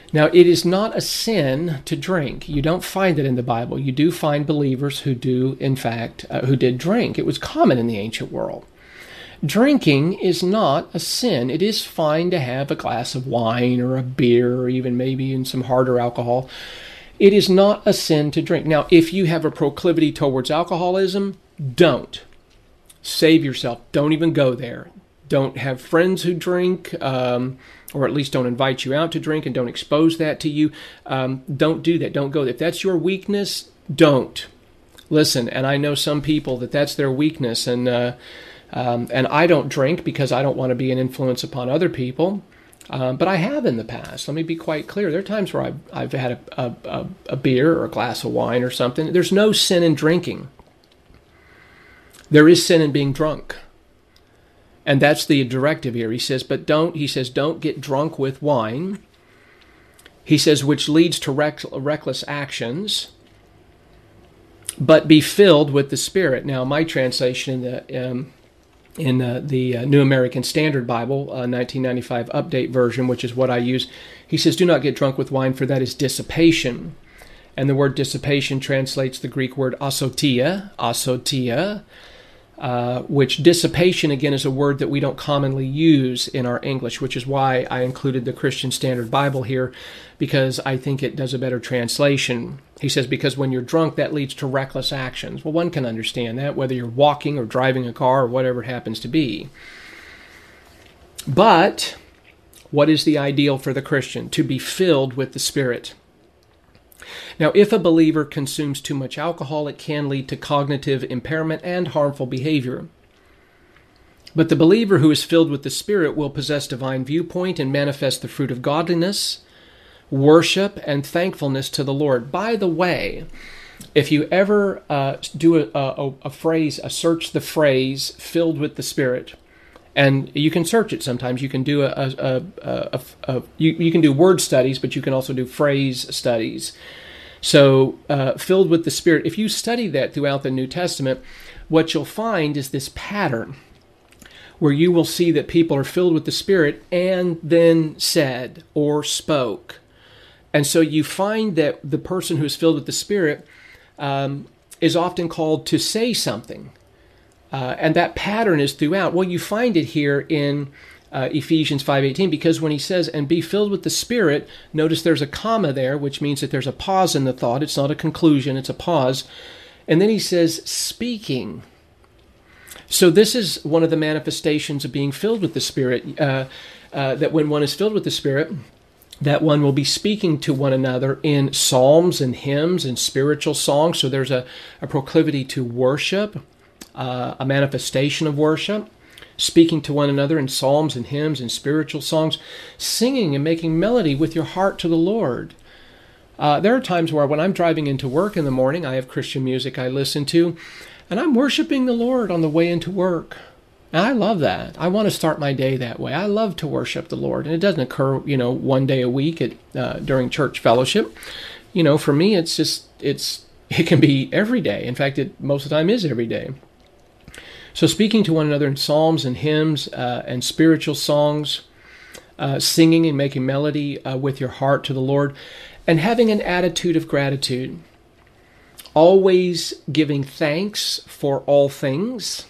Now, it is not a sin to drink. You don't find it in the Bible. You do find believers who do, in fact, uh, who did drink. It was common in the ancient world. Drinking is not a sin. It is fine to have a glass of wine or a beer or even maybe in some harder alcohol. It is not a sin to drink. Now, if you have a proclivity towards alcoholism, don't. Save yourself. Don't even go there. Don't have friends who drink, um, or at least don't invite you out to drink, and don't expose that to you. Um, don't do that. Don't go there. If that's your weakness, don't. Listen, and I know some people that that's their weakness, and uh, um, and I don't drink because I don't want to be an influence upon other people. Um, but I have in the past. Let me be quite clear. There are times where I've, I've had a, a, a, a beer or a glass of wine or something. There's no sin in drinking. There is sin in being drunk. And that's the directive here. He says, but don't, he says, don't get drunk with wine. He says, which leads to rec- reckless actions, but be filled with the Spirit. Now, my translation in the, um, in uh, the uh, New American Standard Bible, uh, nineteen ninety-five update version, which is what I use, he says, do not get drunk with wine, for that is dissipation. And the word dissipation translates the Greek word asotia, asotia, Uh, which dissipation, again, is a word that we don't commonly use in our English, which is why I included the Christian Standard Bible here, because I think it does a better translation. He says, because when you're drunk, that leads to reckless actions. Well, one can understand that, whether you're walking or driving a car or whatever it happens to be. But what is the ideal for the Christian? To be filled with the Spirit. Now, if a believer consumes too much alcohol, it can lead to cognitive impairment and harmful behavior. But the believer who is filled with the Spirit will possess divine viewpoint and manifest the fruit of godliness, worship, and thankfulness to the Lord. By the way, if you ever uh, do a, a, a phrase, a search the phrase, filled with the Spirit, and you can search it sometimes. You can do a, a, a, a, a you, you can do word studies, but you can also do phrase studies. So, uh, filled with the Spirit, if you study that throughout the New Testament, what you'll find is this pattern where you will see that people are filled with the Spirit and then said or spoke. And so you find that the person who is filled with the Spirit um, is often called to say something. Uh, and that pattern is throughout. Well, you find it here in Uh, Ephesians five eighteen, because when he says, and be filled with the Spirit, notice there's a comma there, which means that there's a pause in the thought. It's not a conclusion, it's a pause. And then he says, speaking. So this is one of the manifestations of being filled with the Spirit, uh, uh, that when one is filled with the Spirit, that one will be speaking to one another in psalms and hymns and spiritual songs. So there's a, a proclivity to worship, uh, a manifestation of worship. Speaking to one another in psalms and hymns and spiritual songs, singing and making melody with your heart to the Lord. Uh, there are times where when I'm driving into work in the morning, I have Christian music I listen to, and I'm worshiping the Lord on the way into work. And I love that. I want to start my day that way. I love to worship the Lord, and it doesn't occur, you know, one day a week at uh, during church fellowship. You know, for me, it's just it's it can be every day. In fact, it most of the time is every day. So speaking to one another in psalms and hymns uh, and spiritual songs, uh, singing and making melody uh, with your heart to the Lord, and having an attitude of gratitude, always giving thanks for all things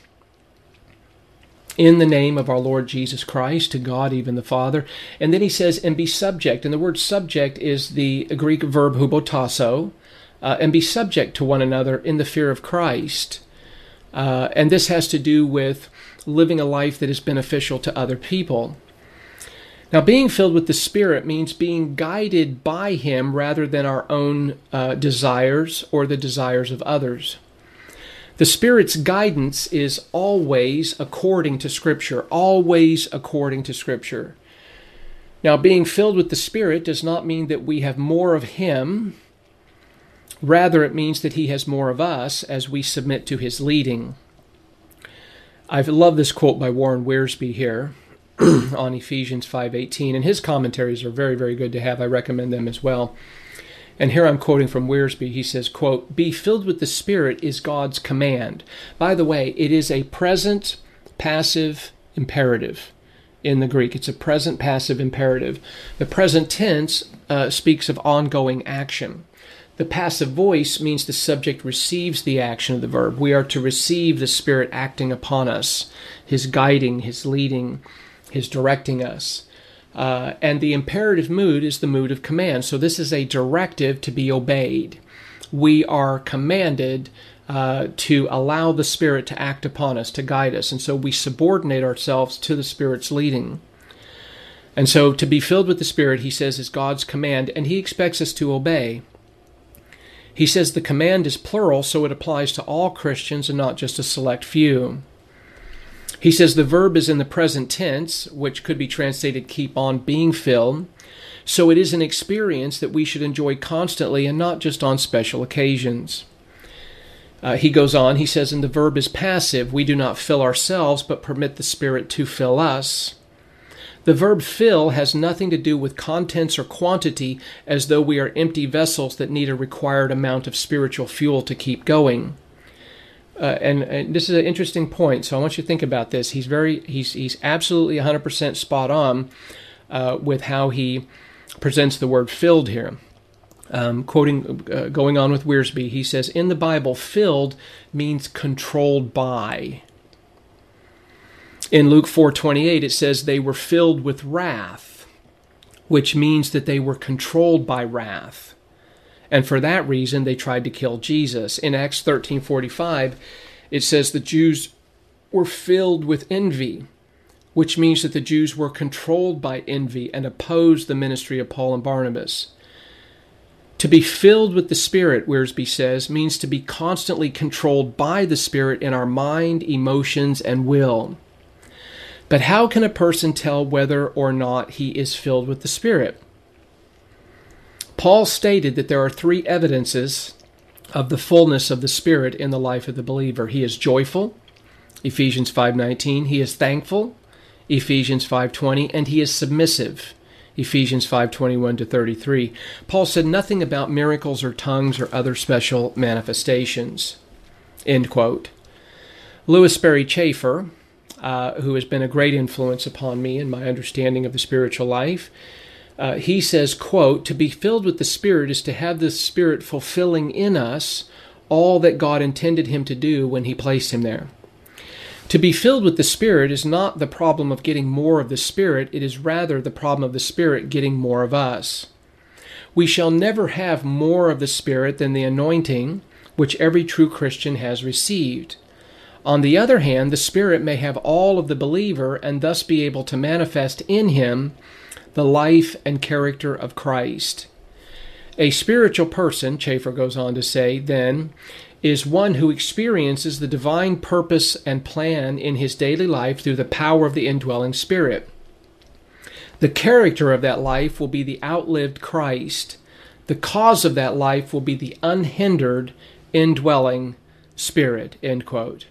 in the name of our Lord Jesus Christ, to God, even the Father. And then he says, and be subject. And the word subject is the Greek verb hubotasso, uh, and be subject to one another in the fear of Christ. Uh, and this has to do with living a life that is beneficial to other people. Now, being filled with the Spirit means being guided by Him rather than our own uh, desires or the desires of others. The Spirit's guidance is always according to Scripture, always according to Scripture. Now, being filled with the Spirit does not mean that we have more of Him. Rather, it means that He has more of us as we submit to His leading. I love this quote by Warren Wiersbe here on Ephesians five eighteen, and his commentaries are very, very good to have. I recommend them as well. And here I'm quoting from Wiersbe. He says, quote, be filled with the Spirit is God's command. By the way, it is a present passive imperative. in the Greek. It's a present passive imperative. The present tense uh, speaks of ongoing action. The passive voice means the subject receives the action of the verb. We are to receive the Spirit acting upon us, His guiding, His leading, His directing us. Uh, and the imperative mood is the mood of command. So this is a directive to be obeyed. We are commanded uh, to allow the Spirit to act upon us, to guide us. And so we subordinate ourselves to the Spirit's leading. And so to be filled with the Spirit, he says, is God's command, and he expects us to obey. He says the command is plural, so it applies to all Christians and not just a select few. He says the verb is in the present tense, which could be translated keep on being filled. So it is an experience that we should enjoy constantly and not just on special occasions. Uh, he goes on, he says, and the verb is passive. We do not fill ourselves, but permit the Spirit to fill us. The verb fill has nothing to do with contents or quantity, as though we are empty vessels that need a required amount of spiritual fuel to keep going. Uh, and, and this is an interesting point, so I want you to think about this. He's very, he's he's absolutely one hundred percent spot on uh, with how he presents the word filled here. Um, quoting, uh, going on with Wiersbe, he says, in the Bible, filled means controlled by. In Luke four twenty-eight, it says they were filled with wrath, which means that they were controlled by wrath. And for that reason, they tried to kill Jesus. In Acts thirteen forty-five, it says the Jews were filled with envy, which means that the Jews were controlled by envy and opposed the ministry of Paul and Barnabas. To be filled with the Spirit, Wiersbe says, means to be constantly controlled by the Spirit in our mind, emotions, and will. But how can a person tell whether or not he is filled with the Spirit? Paul stated that there are three evidences of the fullness of the Spirit in the life of the believer. He is joyful, Ephesians five nineteen. He is thankful, Ephesians five twenty. And he is submissive, Ephesians five twenty-one to thirty-three. Paul said nothing about miracles or tongues or other special manifestations. End quote. Louis Sperry Chafer, Uh, who has been a great influence upon me in my understanding of the spiritual life. Uh, he says, quote, to be filled with the Spirit is to have the Spirit fulfilling in us all that God intended him to do when he placed him there. To be filled with the Spirit is not the problem of getting more of the Spirit, it is rather the problem of the Spirit getting more of us. We shall never have more of the Spirit than the anointing which every true Christian has received. On the other hand, the Spirit may have all of the believer and thus be able to manifest in him the life and character of Christ. A spiritual person, Chafer goes on to say, then, is one who experiences the divine purpose and plan in his daily life through the power of the indwelling Spirit. The character of that life will be the outlived Christ. The cause of that life will be the unhindered indwelling Spirit, end quote.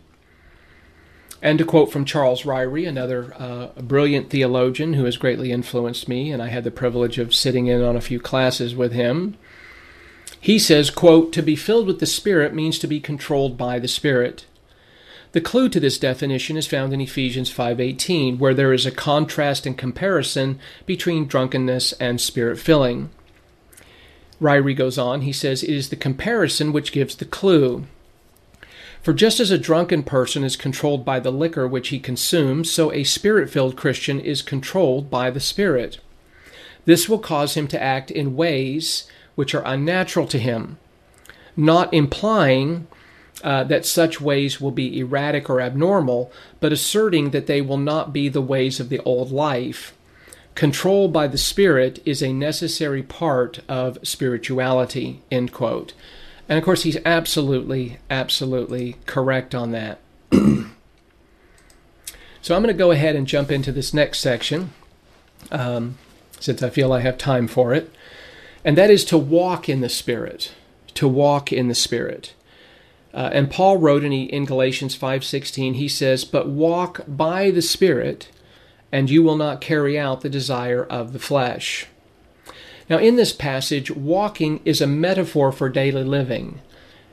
And to quote from Charles Ryrie, another uh, brilliant theologian who has greatly influenced me, and I had the privilege of sitting in on a few classes with him, he says, quote, to be filled with the Spirit means to be controlled by the Spirit. The clue to this definition is found in Ephesians five eighteen, where there is a contrast and comparison between drunkenness and Spirit-filling. Ryrie goes on, he says, it is the comparison which gives the clue. For just as a drunken person is controlled by the liquor which he consumes, so a Spirit-filled Christian is controlled by the Spirit. This will cause him to act in ways which are unnatural to him, not implying uh, that such ways will be erratic or abnormal, but asserting that they will not be the ways of the old life. Control by the Spirit is a necessary part of spirituality, end quote. And of course, he's absolutely, absolutely correct on that. So I'm going to go ahead and jump into this next section, um, since I feel I have time for it. And that is to walk in the Spirit. To walk in the Spirit. Uh, and Paul wrote in, in Galatians five sixteen, he says, but walk by the Spirit, and you will not carry out the desire of the flesh. Now, in this passage, walking is a metaphor for daily living.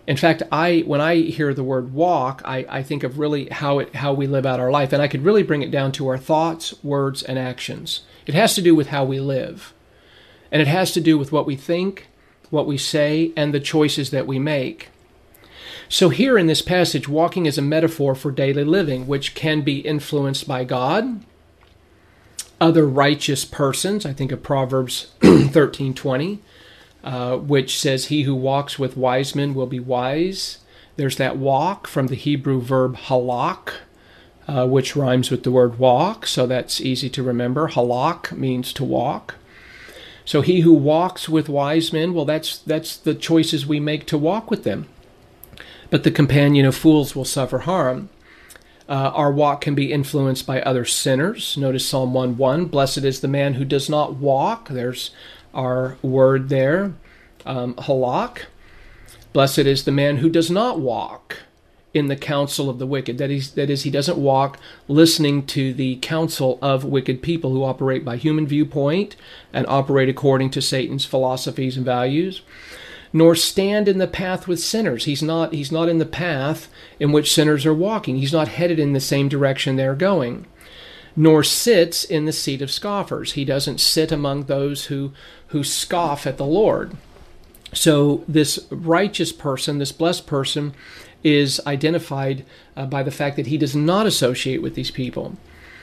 In fact, I when I hear the word walk, I, I think of really how it how we live out our life. And I could really bring it down to our thoughts, words, and actions. It has to do with how we live. And it has to do with what we think, what we say, and the choices that we make. So here in this passage, walking is a metaphor for daily living, which can be influenced by God, other righteous persons. I think of Proverbs thirteen twenty, uh, which says, "He who walks with wise men will be wise." There's that walk from the Hebrew verb halak, uh, which rhymes with the word walk, so that's easy to remember. Halak means to walk. So he who walks with wise men, well, that's that's the choices we make to walk with them. But the companion of fools will suffer harm. Uh, our walk can be influenced by other sinners. Notice Psalm one one, "Blessed is the man who does not walk." There's our word there, um, halak. "Blessed is the man who does not walk in the counsel of the wicked." That is, that is, he doesn't walk listening to the counsel of wicked people who operate by human viewpoint and operate according to Satan's philosophies and values. "Nor stand in the path with sinners." He's not, he's not in the path in which sinners are walking. He's not headed in the same direction they're going. "Nor sits in the seat of scoffers." He doesn't sit among those who, who scoff at the Lord. So this righteous person, this blessed person, is identified uh, by the fact that he does not associate with these people.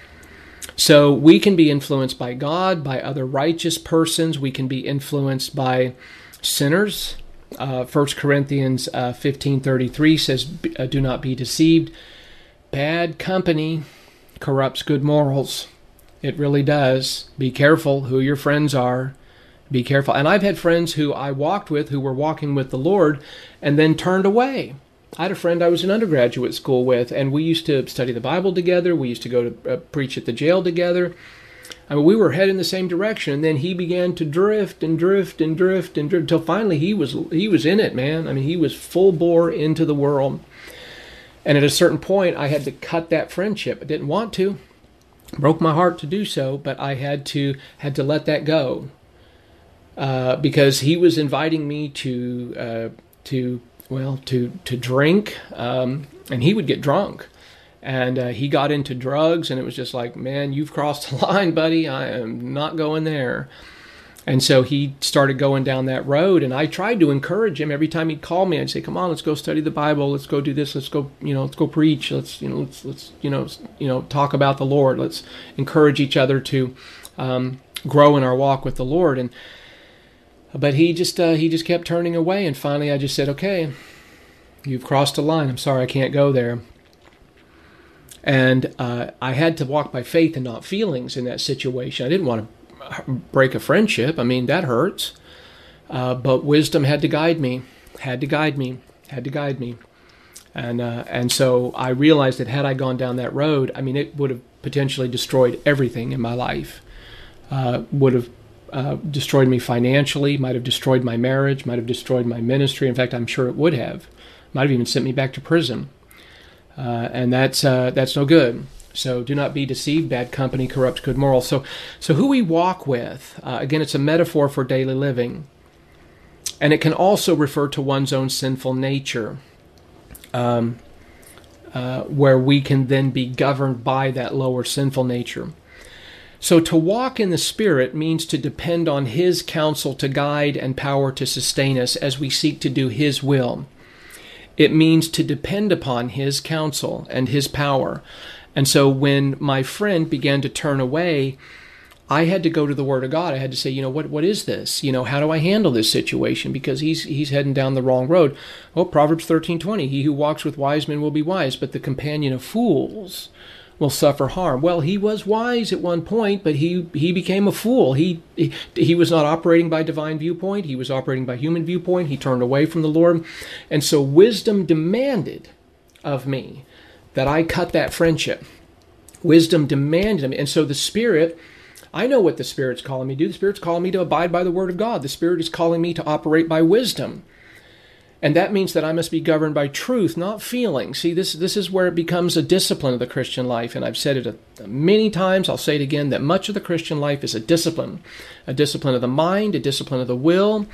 So we can be influenced by God, by other righteous persons. We can be influenced by sinners. Uh, First Corinthians uh, fifteen thirty-three says, uh, "Do not be deceived. Bad company corrupts good morals." It really does. Be careful who your friends are. Be careful. And I've had friends who I walked with who were walking with the Lord and then turned away. I had a friend I was in undergraduate school with, and we used to study the Bible together. We used to go to uh, preach at the jail together. I mean, we were heading the same direction, and then he began to drift and drift and drift and drift until finally he was he was in it, man. I mean, he was full bore into the world. And at a certain point, I had to cut that friendship. I didn't want to. It broke my heart to do so, but I had to had to let that go uh, because he was inviting me to uh, to well to to drink, um, and he would get drunk. And uh, he got into drugs, and it was just like, man, you've crossed the line, buddy. I am not going there. And so he started going down that road, and I tried to encourage him. Every time he'd call me, I'd say, "Come on, let's go study the Bible. Let's go do this. Let's go, you know, let's go preach. Let's, you know, let's, let's, you know, you know, talk about the Lord. Let's encourage each other to um, grow in our walk with the Lord." And but he just uh, he just kept turning away, and finally, I just said, "Okay, you've crossed a line. I'm sorry, I can't go there." And uh, I had to walk by faith and not feelings in that situation. I didn't want to break a friendship. I mean, that hurts. Uh, but wisdom had to guide me, had to guide me, had to guide me. And uh, and so I realized that had I gone down that road, I mean, it would have potentially destroyed everything in my life. Uh, would have uh, destroyed me financially, might have destroyed my marriage, might have destroyed my ministry. In fact, I'm sure it would have. Might have even sent me back to prison. Uh, and that's uh, that's no good. So do not be deceived. Bad company corrupts good morals. So, so who we walk with, uh, again, it's a metaphor for daily living. And it can also refer to one's own sinful nature, um, uh, where we can then be governed by that lower sinful nature. So to walk in the Spirit means to depend on His counsel to guide and power to sustain us as we seek to do His will. It means to depend upon His counsel and His power. And so when my friend began to turn away, I had to go to the Word of God. I had to say, you know, what what is this? You know, how do I handle this situation? Because he's he's heading down the wrong road. Oh, Proverbs thirteen twenty, he who walks with wise men will be wise, but the companion of fools will suffer harm. Well, he was wise at one point, but he he became a fool. He, he he was not operating by divine viewpoint. He was operating by human viewpoint. He turned away from the Lord. And so wisdom demanded of me that I cut that friendship. Wisdom demanded of me. And so the Spirit, I know what the Spirit's calling me to do. The Spirit's calling me to abide by the Word of God. The Spirit is calling me to operate by wisdom. And that means that I must be governed by truth, not feeling. See, this this is where it becomes a discipline of the Christian life. And I've said it a, many times, I'll say it again, that much of the Christian life is a discipline. A discipline of the mind, a discipline of the will,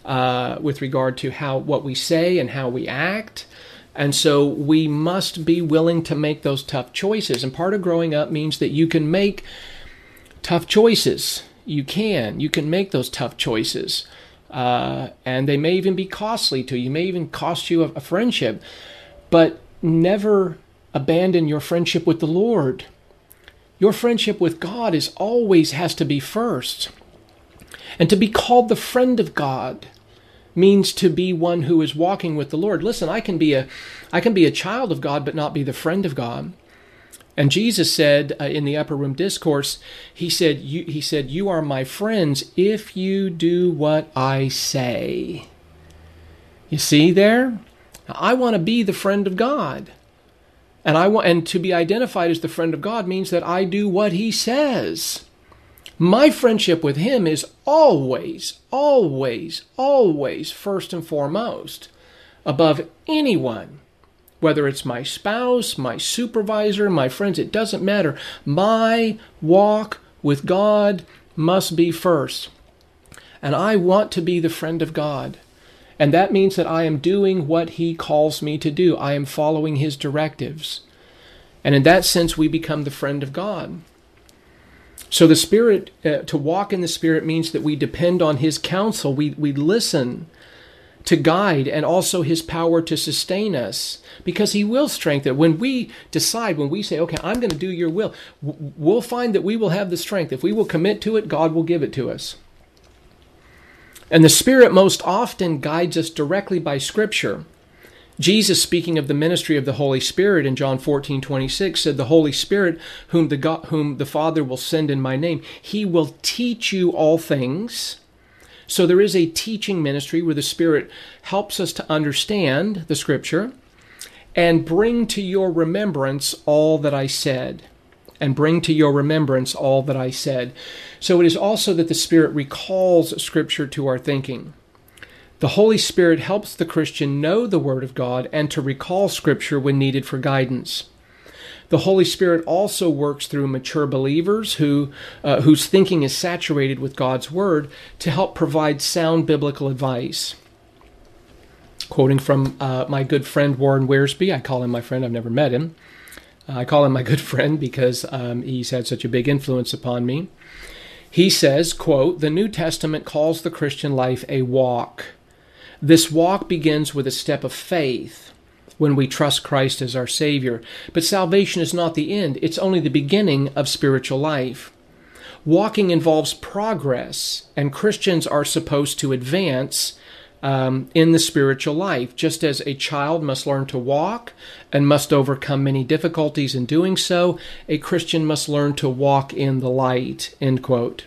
uh, with regard to how what we say and how we act. And so we must be willing to make those tough choices. And part of growing up means that you can make tough choices. You can. You can make those tough choices. Uh, and they may even be costly to you. You may even cost you a, a friendship. But never abandon your friendship with the Lord. Your friendship with God is always has to be first. And to be called the friend of God means to be one who is walking with the Lord. Listen, I can be a, I can be a child of God, but not be the friend of God. And Jesus said uh, in the Upper Room Discourse, he said, you, he said, "You are my friends if you do what I say." You see there? I want to be the friend of God. And I want, and to be identified as the friend of God means that I do what He says. My friendship with Him is always, always, always first and foremost above anyone. Whether it's my spouse, my supervisor, my friends, it doesn't matter. My walk with God must be first. And I want to be the friend of God. And that means that I am doing what He calls me to do. I am following His directives. And in that sense, we become the friend of God. So the Spirit, uh, to walk in the Spirit means that we depend on His counsel. We, we listen to guide and also His power to sustain us, because He will strengthen. When we decide, when we say, okay, I'm going to do your will, we'll find that we will have the strength. If we will commit to it, God will give it to us. And the Spirit most often guides us directly by Scripture. Jesus, speaking of the ministry of the Holy Spirit in John fourteen twenty-six, said, "The Holy Spirit, whom the God, whom the Father will send in my name, He will teach you all things." So there is a teaching ministry where the Spirit helps us to understand the Scripture and bring to your remembrance all that I said. And bring to your remembrance all that I said. So it is also that the Spirit recalls Scripture to our thinking. The Holy Spirit helps the Christian know the Word of God and to recall Scripture when needed for guidance. The Holy Spirit also works through mature believers who uh, whose thinking is saturated with God's Word to help provide sound biblical advice. Quoting from uh, my good friend Warren Wiersbe, I call him my friend, I've never met him. Uh, I call him my good friend because um, he's had such a big influence upon me. He says, quote, "The New Testament calls the Christian life a walk. This walk begins with a step of faith when we trust Christ as our Savior. But salvation is not the end. It's only the beginning of spiritual life. Walking involves progress, and Christians are supposed to advance um, in the spiritual life. Just as a child must learn to walk and must overcome many difficulties in doing so, a Christian must learn to walk in the light," end quote.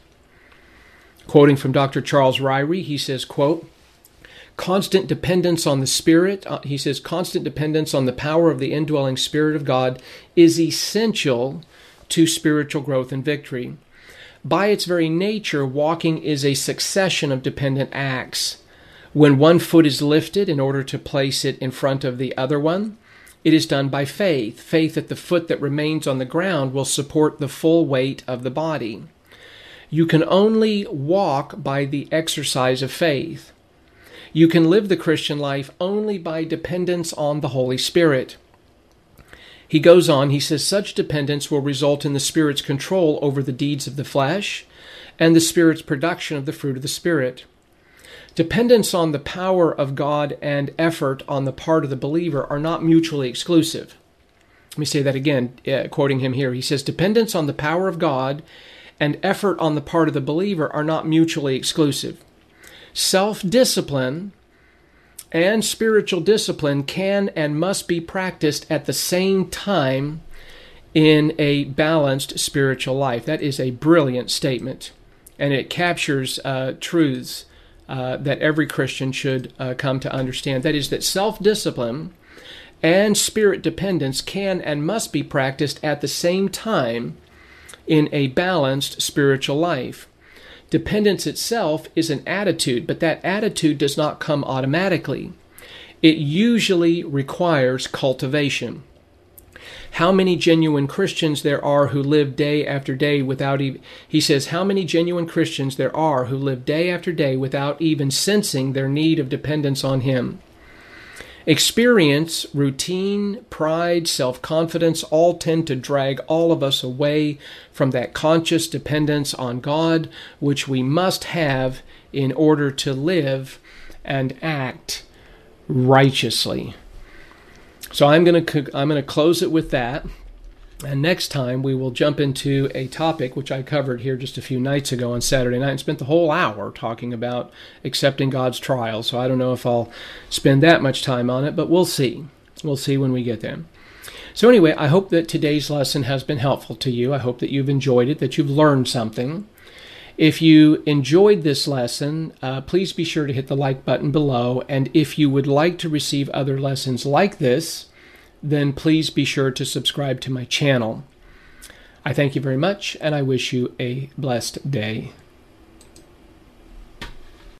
Quoting from Doctor Charles Ryrie, he says, quote, "Constant dependence on the Spirit," uh, he says, "constant dependence on the power of the indwelling Spirit of God is essential to spiritual growth and victory. By its very nature, walking is a succession of dependent acts. When one foot is lifted in order to place it in front of the other one, it is done by faith. Faith that the foot that remains on the ground will support the full weight of the body. You can only walk by the exercise of faith. You can live the Christian life only by dependence on the Holy Spirit." He goes on, he says, "Such dependence will result in the Spirit's control over the deeds of the flesh and the Spirit's production of the fruit of the Spirit. Dependence on the power of God and effort on the part of the believer are not mutually exclusive." Let me say that again, uh, quoting him here. He says, "Dependence on the power of God and effort on the part of the believer are not mutually exclusive. Self-discipline and spiritual discipline can and must be practiced at the same time in a balanced spiritual life." That is a brilliant statement, and it captures uh, truths uh, that every Christian should uh, come to understand. That is that self-discipline and spirit dependence can and must be practiced at the same time in a balanced spiritual life. Dependence itself is an attitude, but that attitude does not come automatically. It usually requires cultivation. How many genuine Christians there are who live day after day without even, he says, how many genuine Christians there are who live day after day without even sensing their need of dependence on Him. Experience, routine, pride, self-confidence all tend to drag all of us away from that conscious dependence on God, which we must have in order to live and act righteously. So I'm going to I'm going to close it with that. And next time we will jump into a topic which I covered here just a few nights ago on Saturday night and spent the whole hour talking about accepting God's trial. So I don't know if I'll spend that much time on it, but we'll see. We'll see when we get there. So anyway, I hope that today's lesson has been helpful to you. I hope that you've enjoyed it, that you've learned something. If you enjoyed this lesson, uh, please be sure to hit the like button below. And if you would like to receive other lessons like this, then please be sure to subscribe to my channel. I thank you very much, and I wish you a blessed day.